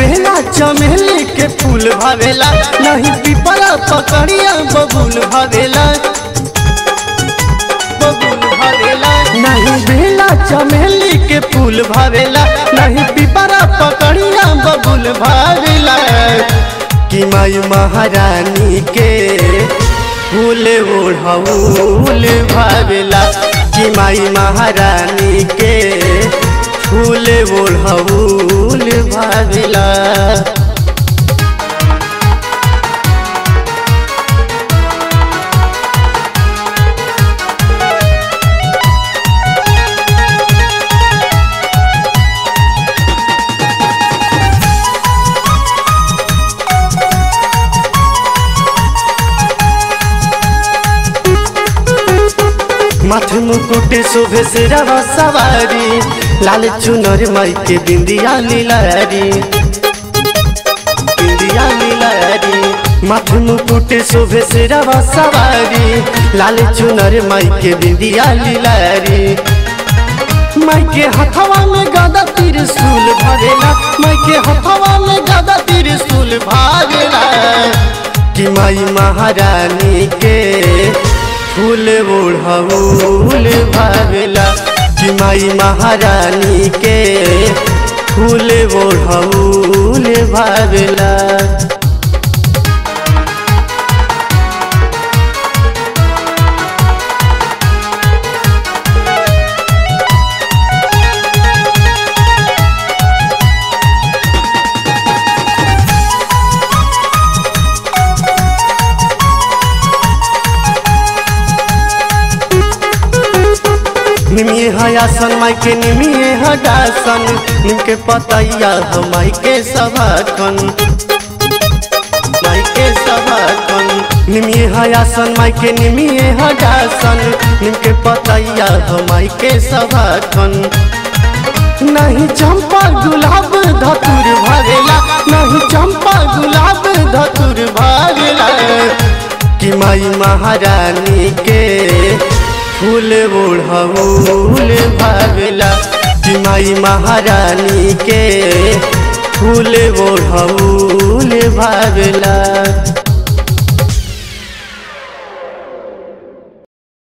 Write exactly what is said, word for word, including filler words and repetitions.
बेला चमेली के फूल भावेला, नहीं पिपरा पकड़िया बबूल भावेला, बबूल भावेला। नहीं बेला चमेली के फूल भावेला, नहीं पिपरा पकड़िया बबूल भावेला। कि माई महारानी के फूल ओढ़ौल भावेला, कि माई महारानी के फूल ओढ़ौल भावेला। माथे मुकुट शोभे से रवा सवारी, लाल चुनर माई के बिंदिया लीलारी, बिंदिया लीलारी। माथे मुकुट शोभे से रवा सवारी, लाल चुनर माई के बिंदिया लीलारी। माई के हथवा में गदा त्रिशूल भरेला, माई के हथवा में गदा त्रिशूल भरेला। कि माई महारानी के फूल ओढ़ौल भावेला, कि माई महारानी के फूल ओढ़ौल भावेला। निमिये हयासन माई के निमिये हडासन, निमके पतैया हम माई के सभाखन, माई के सभाखन। निमिये हयासन माई के निमिये हडासन, निमके पतैया हम माई के सभाखन। नहीं चंपा गुलाब धतुर भरेला, नहीं चंपा गुलाब धतुर भरेला। कि माई महारानी के फूल ओढ़ौल भावेला, कि माई महारानी के फूल ओढ़ौल भावेला।